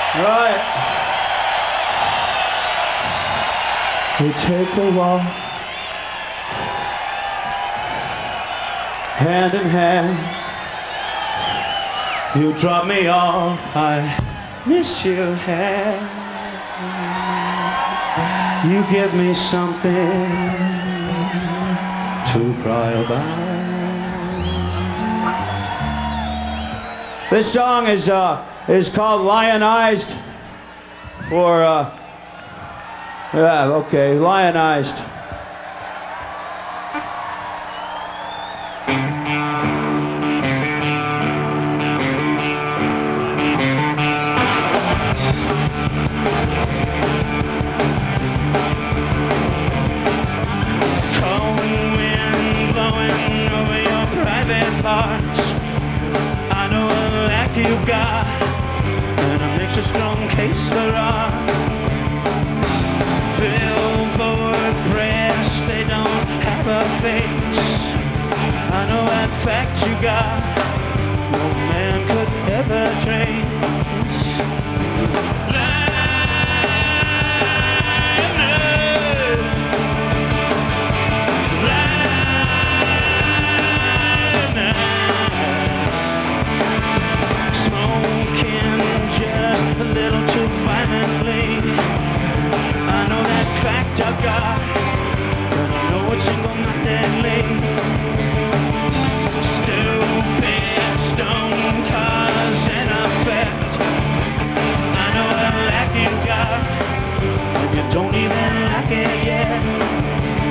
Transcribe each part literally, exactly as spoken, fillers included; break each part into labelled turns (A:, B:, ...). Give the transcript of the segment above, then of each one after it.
A: Right. We take a walk, hand in hand. You drop me off, I miss you, hand. You give me something to cry about. This song is uh is called Lionized. For uh yeah, okay, Lionized. You've got, and it makes a strong case for art. Billboard press, they don't have a face. I know that fact you got, no man could ever trace. A little too violently. I know that fact I've got, but I know it's single-mindedly. Stupid stone cause and effect. I know the lack you got, but you don't even like it yet.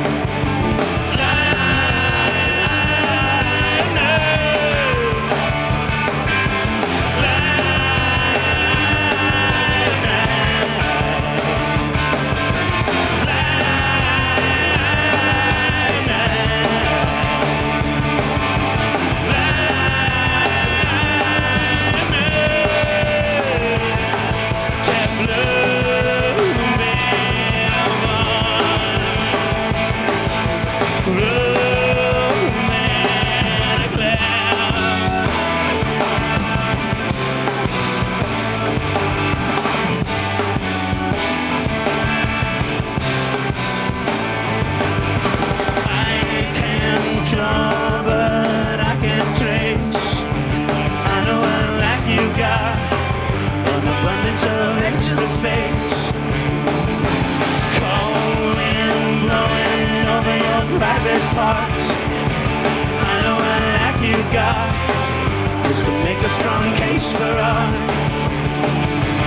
A: Private parts, I know I like you got, is to make a strong case for art.